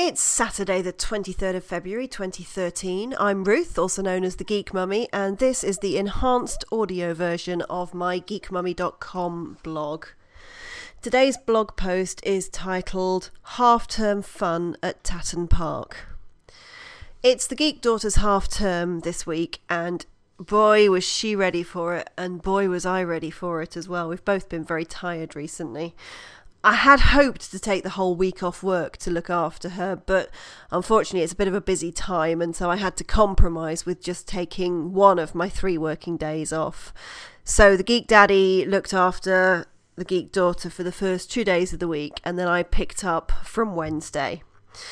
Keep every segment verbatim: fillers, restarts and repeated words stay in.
It's Saturday the twenty-third of February twenty thirteen. I'm Ruth, also known as the Geek Mummy, and this is the enhanced audio version of my geek mummy dot com blog. Today's blog post is titled Half-Term Fun at Tatton Park. It's the Geek Daughter's half-term this week, and boy was she ready for it, and boy was I ready for it as well. We've both been very tired recently. I had hoped to take the whole week off work to look after her, but unfortunately it's a bit of a busy time, and so I had to compromise with just taking one of my three working days off. So the Geek Daddy looked after the Geek Daughter for the first two days of the week, and then I picked up from Wednesday.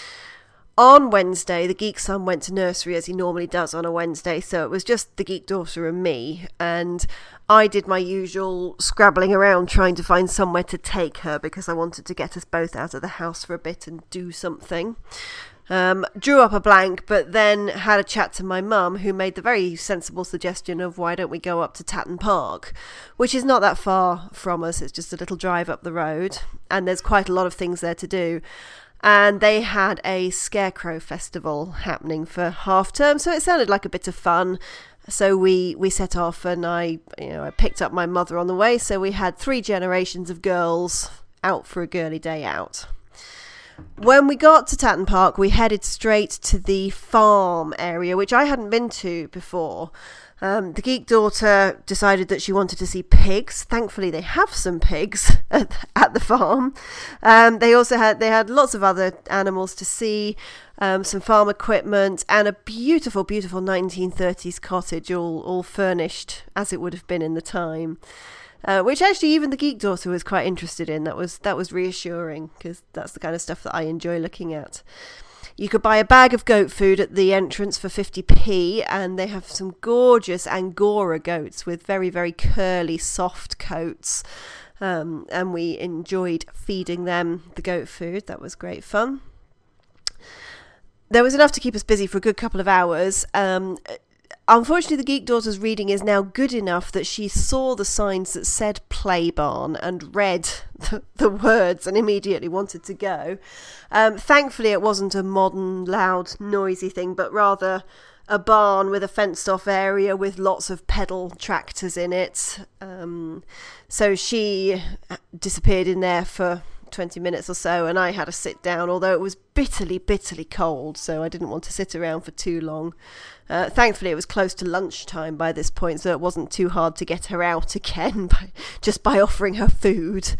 On Wednesday, the Geek Son went to nursery as he normally does on a Wednesday, so it was just the Geek Daughter and me, and I did my usual scrabbling around trying to find somewhere to take her because I wanted to get us both out of the house for a bit and do something. Um, drew up a blank, but then had a chat to my mum, who made the very sensible suggestion of why don't we go up to Tatton Park, which is not that far from us. It's just a little drive up the road, and there's quite a lot of things there to do. And they had a scarecrow festival happening for half term, so it sounded like a bit of fun. So we, we set off, and I you know I picked up my mother on the way. So we had three generations of girls out for a girly day out. When we got to Tatton Park, we headed straight to the farm area, which I hadn't been to before. Um, the Geek Daughter decided that she wanted to see pigs. Thankfully, they have some pigs at, at the farm. Um, they also had they had lots of other animals to see, um, some farm equipment, and a beautiful, beautiful nineteen thirties cottage, all all furnished as it would have been in the time. Uh, which actually even the Geek Daughter was quite interested in. That was that was reassuring, because that's the kind of stuff that I enjoy looking at. You could buy a bag of goat food at the entrance for fifty p, and they have some gorgeous Angora goats with very, very curly, soft coats. Um, and we enjoyed feeding them the goat food. That was great fun. There was enough to keep us busy for a good couple of hours. Um, Unfortunately, the Geek Daughter's reading is now good enough that she saw the signs that said Play Barn and read the, the words and immediately wanted to go. Um, thankfully, it wasn't a modern, loud, noisy thing, but rather a barn with a fenced-off area with lots of pedal tractors in it. Um, so she disappeared in there for twenty minutes or so, and I had to sit down, although it was bitterly, bitterly cold, so I didn't want to sit around for too long. Uh, thankfully, it was close to lunchtime by this point, so it wasn't too hard to get her out again by, just by offering her food.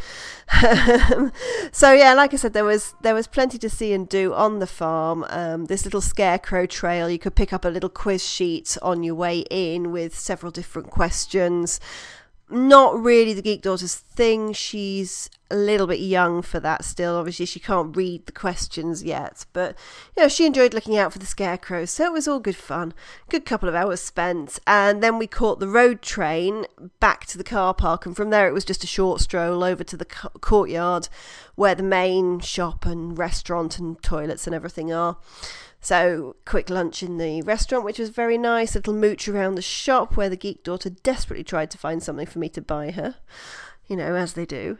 So yeah, like I said, there was there was plenty to see and do on the farm. Um, this little scarecrow trail, you could pick up a little quiz sheet on your way in with several different questions. Not really the Geek Daughter's thing. She's a little bit young for that still. Obviously, she can't read the questions yet. But, you know, she enjoyed looking out for the scarecrows. So it was all good fun. Good couple of hours spent. And then we caught the road train back to the car park. And from there, it was just a short stroll over to the co- courtyard where the main shop and restaurant and toilets and everything are. So, quick lunch in the restaurant, which was very nice. A little mooch around the shop where the Geek Daughter desperately tried to find something for me to buy her. You know, as they do.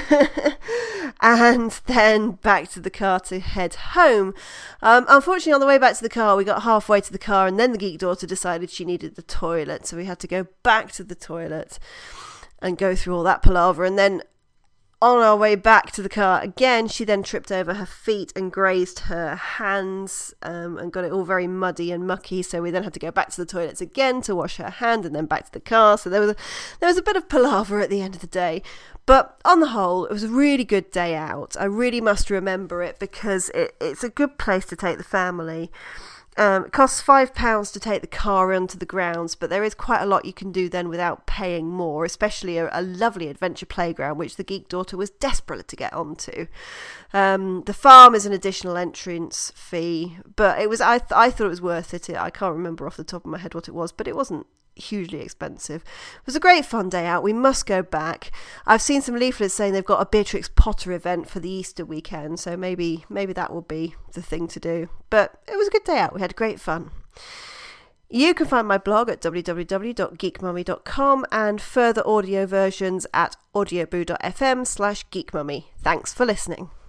And then back to the car to head home. Um, unfortunately, on the way back to the car, we got halfway to the car, and then the Geek Daughter decided she needed the toilet. So we had to go back to the toilet and go through all that palaver. And then on our way back to the car again, she then tripped over her feet and grazed her hands um, and got it all very muddy and mucky. So we then had to go back to the toilets again to wash her hand and then back to the car. So there was a, there was a bit of palaver at the end of the day. But on the whole, it was a really good day out. I really must remember it because it, it's a good place to take the family. Um, it costs five pounds to take the car onto the grounds, but there is quite a lot you can do then without paying more, especially a, a lovely adventure playground, which the Geek Daughter was desperate to get onto. Um, the farm is an additional entrance fee, but it was I, th- I thought it was worth it. I can't remember off the top of my head what it was, but it wasn't hugely expensive. It was a great fun day out. We must go back. I've seen some leaflets saying they've got a Beatrix Potter event for the Easter weekend, so maybe maybe that will be the thing to do. But it was a good day out. We had great fun. You can find my blog at w w w dot geek mummy dot com and further audio versions at audioboo dot f m slash geekmummy. Thanks for listening.